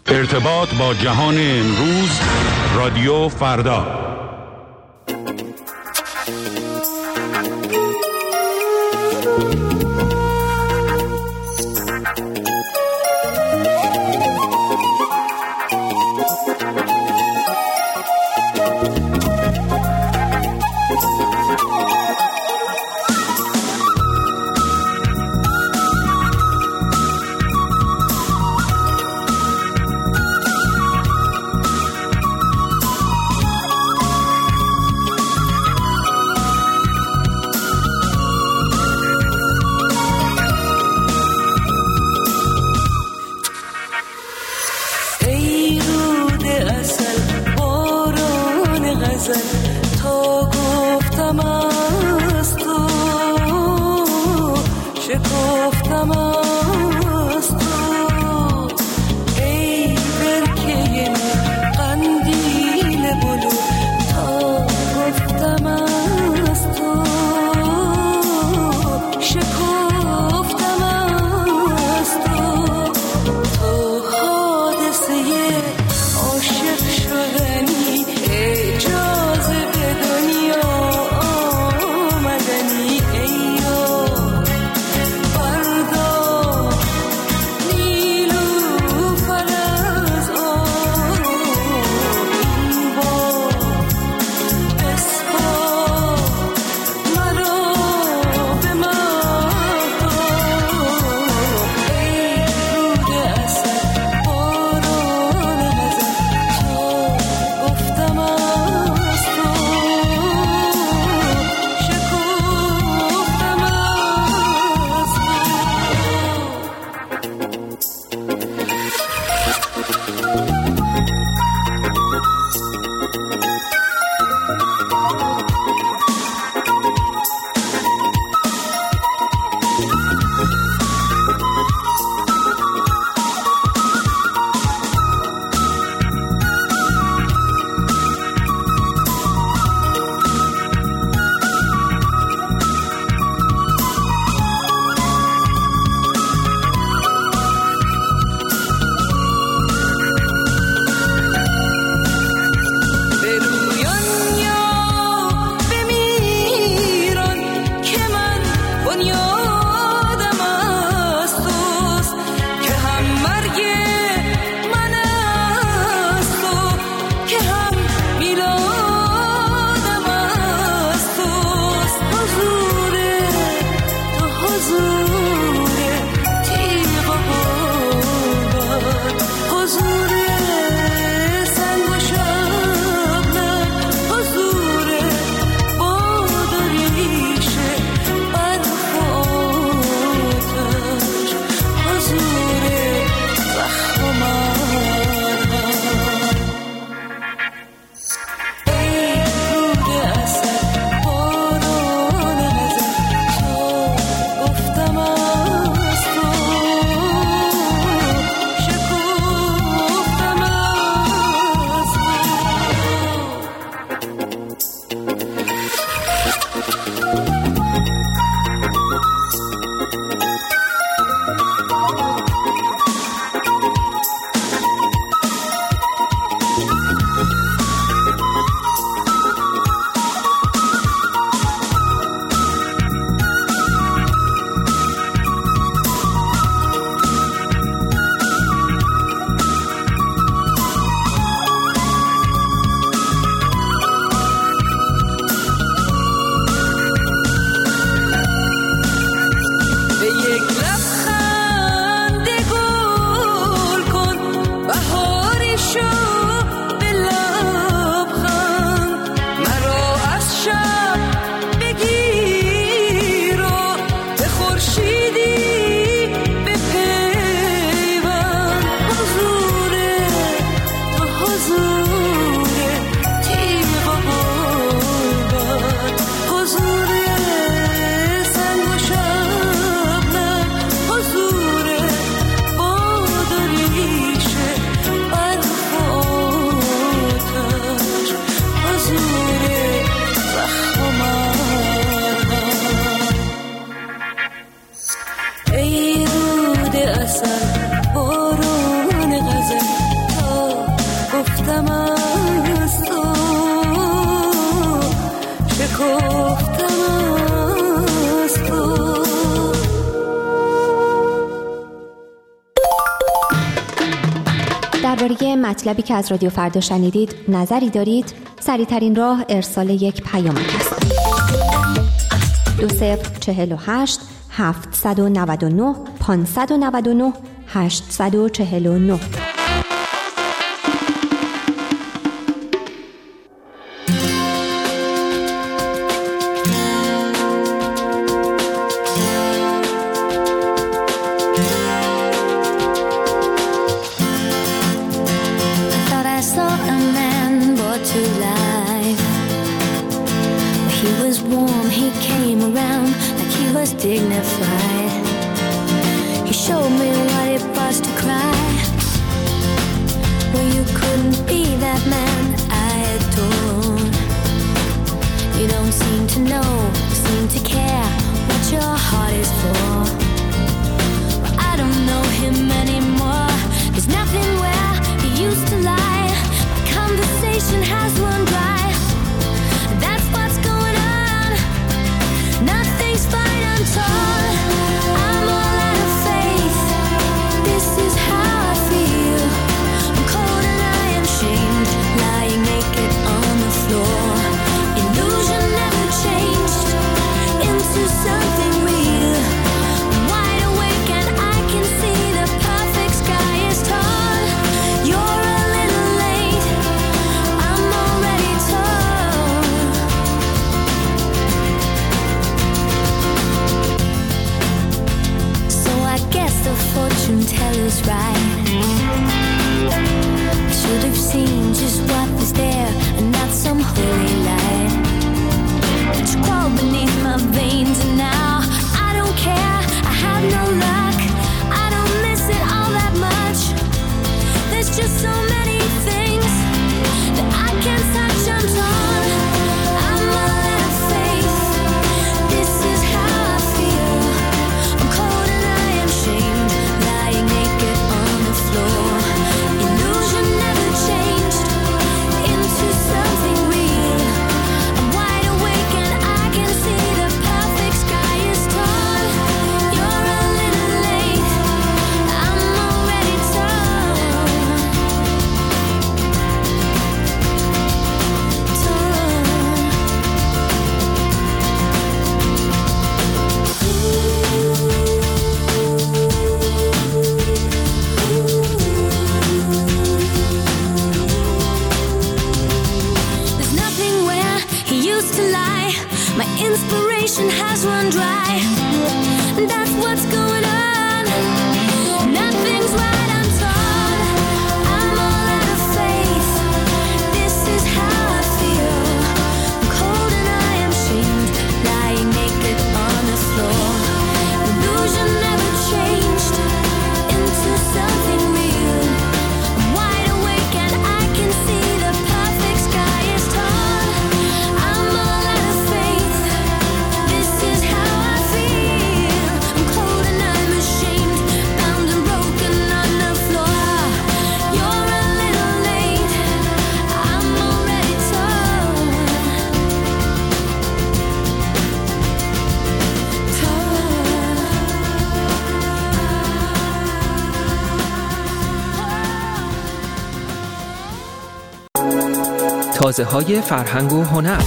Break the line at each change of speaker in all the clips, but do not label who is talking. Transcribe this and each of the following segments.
ارتباط با جهان امروز، رادیو فردا.
درباره مطلبی که از رادیو فردا شنیدید نظری دارید؟ سریع‌ترین راه ارسال یک پیامک است. 2048 799 599 849.
Dignified. He showed me what it was to cry. Well, you couldn't be that man I adored. You don't seem to know, seem to care what your heart is for. Well, I don't know him anymore. There's nothing where he used to lie. My conversation has run dry. That's what's going on. Nothing's fine, I'm torn. I'm all out of faith. This is how I feel. I'm cold and I am shamed, lying naked on the floor. Illusion never changed into something real. I'm wide awake and I can see the perfect sky is tall. You're a little late, I'm already torn. So I guess the fortune teller's right. I should have seen just what was there and not some holy light. It crawled beneath my veins and now I don't care. I have no luck. I don't miss it all that much. There's just so many things that I can't touch. I'm torn. I'm all out of faith. This is how I feel. I'm cold and I am shamed, lying naked on the floor. Illusion never changed into something real. I'm wide awake and I can see the perfect sky is tall. You're a little late, I'm already torn. There's nothing where he used to lie. My inspiration has run dry. That's what's going on. Nothing's right, I'm torn. I'm all out of faith. This is how I feel. I'm cold and I am shamed, lying naked on the floor. Illusion never changed into something real. I'm wide awake and I can see the perfect sky is tall. I'm all out of faith. This is how I feel. I'm cold and I'm ashamed, bound and broken on the floor. You're a little late, I'm already torn.
تازه‌های فرهنگ و هنر.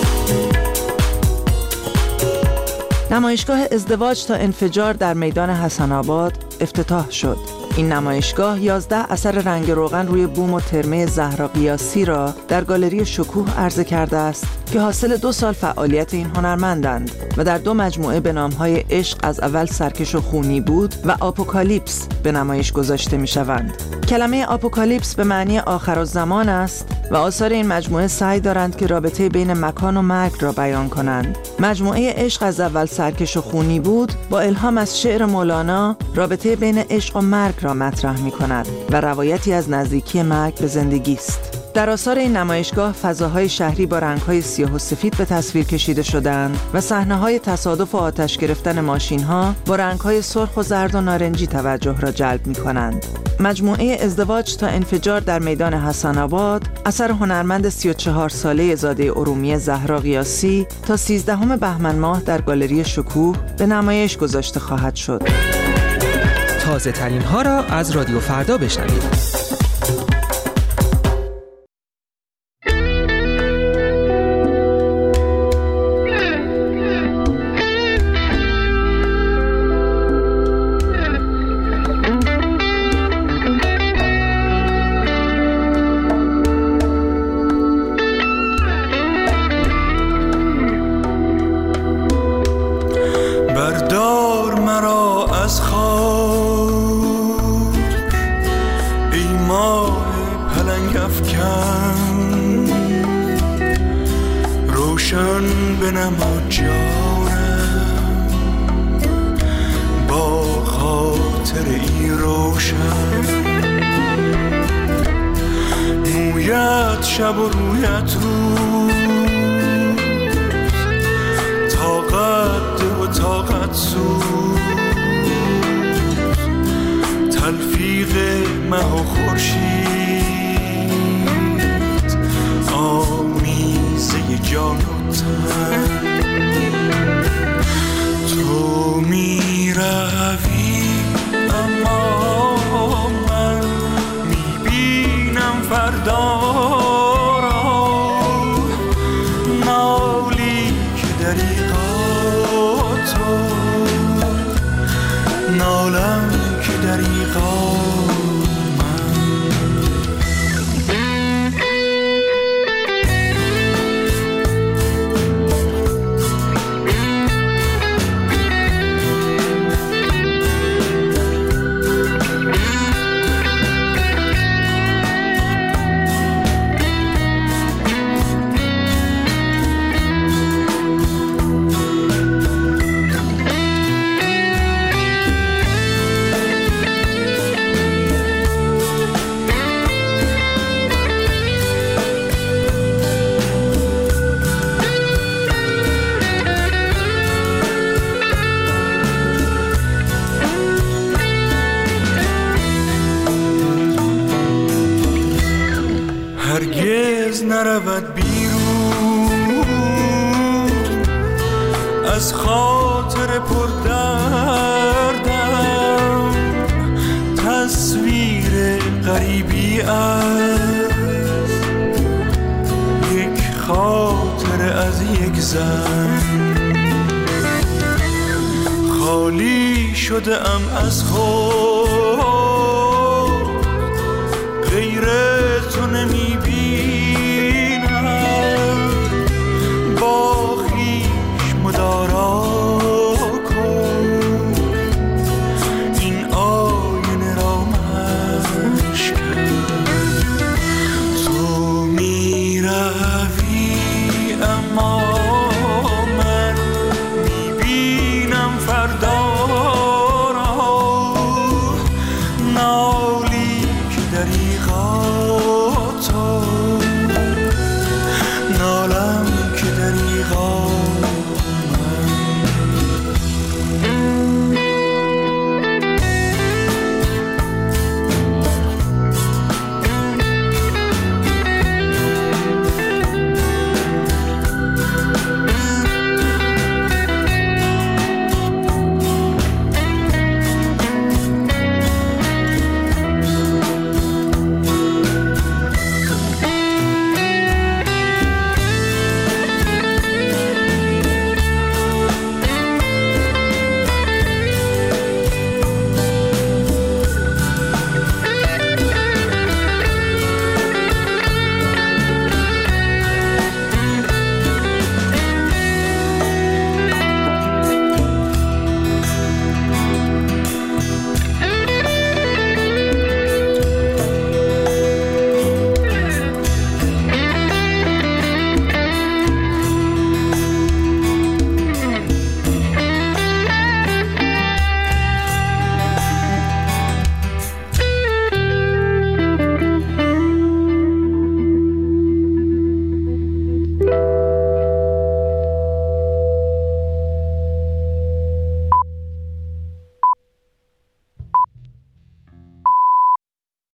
نمایشگاه ازدواج تا انفجار در میدان حسن آباد افتتاح شد. این نمایشگاه 11 اثر رنگ روغن روی بوم و ترمه زهرا قیاسی را در گالری شکوه عرضه کرده است که حاصل 2 سال فعالیت این هنرمندند و در 2 مجموعه به نام‌های عشق از اول سرکش و خونی بود و آپوکالیپس به نمایش گذاشته می‌شوند. کلمه آپوکالیپس به معنی آخرالزمان است و آثار این مجموعه سعی دارند که رابطه بین مکان و مرگ را بیان کنند. مجموعه عشق از اول سرکش و خونی بود با الهام از شعر مولانا رابطه بین عشق و مرگ را مطرح می‌کند و روایتی از نزدیکی مرگ به زندگی است. در آثار این نمایشگاه فضاهای شهری با رنگ‌های سیاه و سفید به تصویر کشیده شدند و صحنه‌های تصادف و آتش گرفتن ماشین‌ها با رنگ‌های سرخ و زرد و نارنجی توجه را جلب می‌کنند. مجموعه ازدواج تا انفجار در میدان حسن آباد اثر هنرمند 34 ساله زاده ارومیه زهرا قیاسی تا 13 بهمن ماه در گالری شکوه به نمایش گذاشته خواهد شد.
تازه ترین ها را از رادیو فردا بشنوید.
ای ماه پلنگ افکن روشن بنما جانم با خاطر ای روشن مویت شب و رویت روز طاقت و طاقت سوز تلفیق مه و خورشید آمیزه جان و تن تو می روی اما من می بینم فردا را نالی که دریغا تو نالم که دریغا هرگز نرود بیرون از خاطر پر دردم تصویر غریبی است یک خاطر از یک زن خالی شده ام از خود غیر تو نمی بینم با خویش مدارا کن این آینه را مشکن تو می روی اما من می بینم فردا را نالی که دریغا